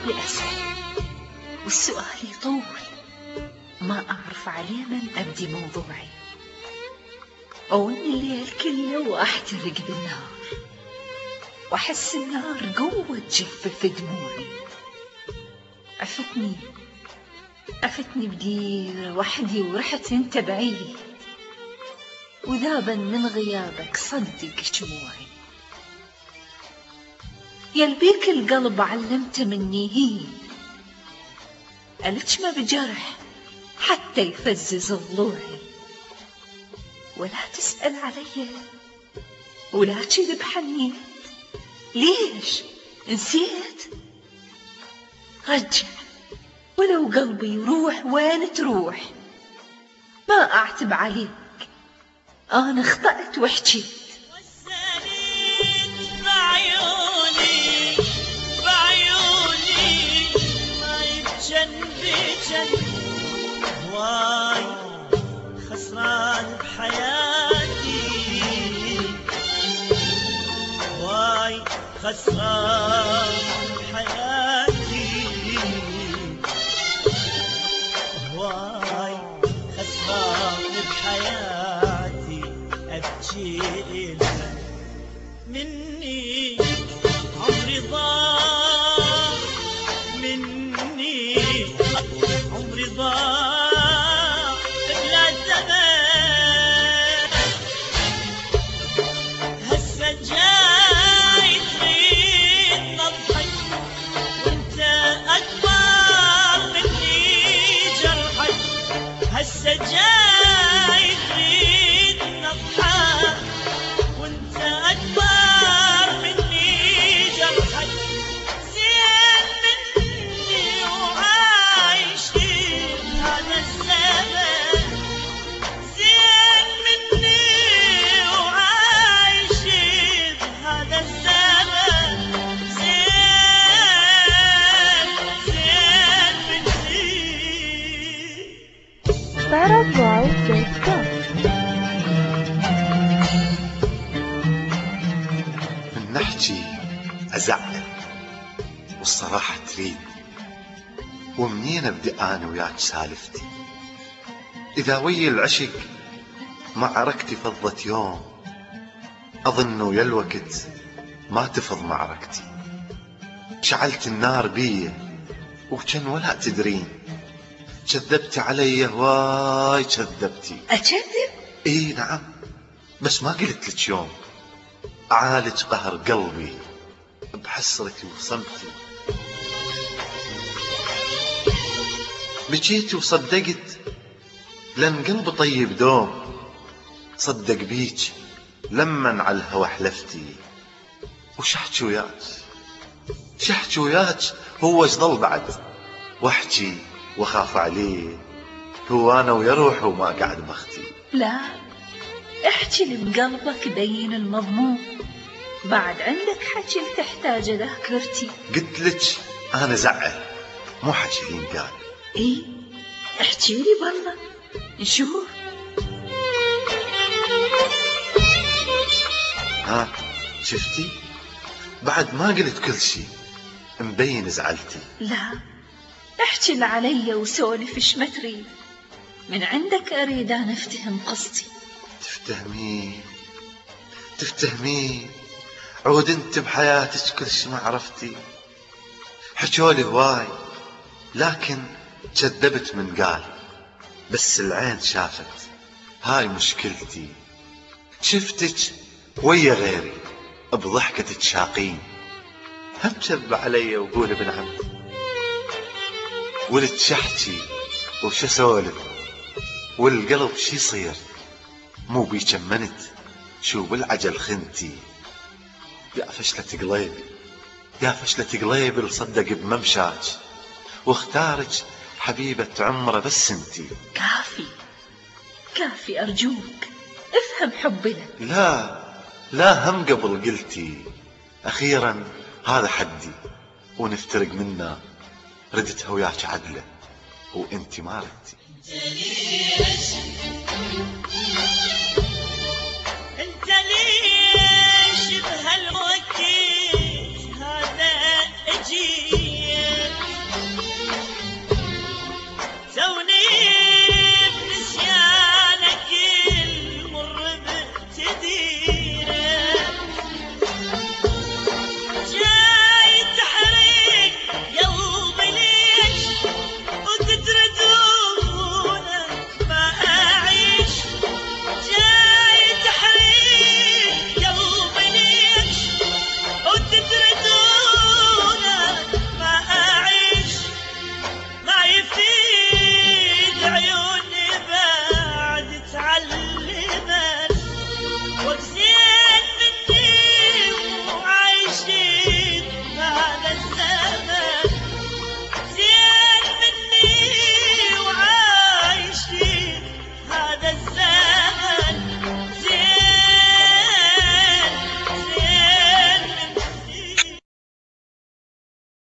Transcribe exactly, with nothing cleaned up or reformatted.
سؤالي أسهل والسؤال يطول، ما أعرف عليه من أبدي موضوعي، أو إن الليل كله وأحترق بالنار وأحس النار قوة تجفف دموعي. عفتني عفتني بدير وحدي ورحت انت بعيد، وذابا من غيابك صدق شموعي. يلبيك القلب علمت مني هين، ألجمة بجرح حتى يفزز ضلوعي. ولا تسأل علي ولا كذب حنيت، ليش نسيت؟ رجع ولو قلبي يروح وين تروح، ما أعتب عليك أنا اخطأت وحكيت. وساليت بعيوني بعيوني ما يبجن بجن، واي خسران بحياتي، واي خسران بحياتي، واي خسران بحياتي. أبكي لها مني عمري ضاع، مني عمري ضاع بلا زمان. هسه جاي تريد نضحك وانت أكبر مني جرحك، هسه جاي تريد نضحك وانت أكبر مني جرحك. زين مني وعايشين هذا الزمن، زين مني وعايشين هذا الزمن، زين زين مني. Paraguay دوت كوم. من نحكي أزعل والصراحة تريد، ومنين أبدأ أنا وياك سالفتي؟ إذا ويا العشق معركتي فضت يوم، أظن ويا الوقت ما تفض معركتي. شعلت النار بي وكان ولا تدرين، كذبتي علي هواي كذبتي. أكذب؟ اي نعم، بس ما قلت لك يوم أعالج قهر قلبي بحسرتي وصمتي. بجيت وصدقت لأن قلبي طيب دوم، صدق بيك لمن على الهوى حلفتي. وشحكي وياك شحكي وياك هو ظل بعد، واحكي واخاف عليه، هو انا ويا روحه وما قاعد بختي. لا، احكي اللي بقلبك بين المضمون، بعد عندك حكي اللي تحتاجه ذاكرتي. قلت لك انا زعل مو حكي اللي ينقال. ايه احكي لي برا نشوف. ها شفتي بعد ما قلت كل شي مبين زعلتي. لا، احكي اللي علي وسولف ايش ما تريد، من عندك اريد انا افتهم قصتي. تفتهمين تفتهمين عود انت بحياتك كل شي ما عرفتي. حكولي هواي لكن كذبت من قال، بس العين شافت هاي مشكلتي. شفتك ويا غيري بضحكة شاقين، هم كذب علي وقول ابن عمتي. ولد شحكي وش اسولف والقلب شي يصير، مو بي كمنت شو بالعجل خنتي. يا فشلة قليبي يا فشلة قليبي اللي صدق بممشاك واختارك حبيبة عمره بس انتي. كافي كافي أرجوك افهم حبي لك. لا لا هم قبل قلتي أخيرا هذا حدي ونفترق منا، ردتها وياك عدلة وانتي ما ردتي.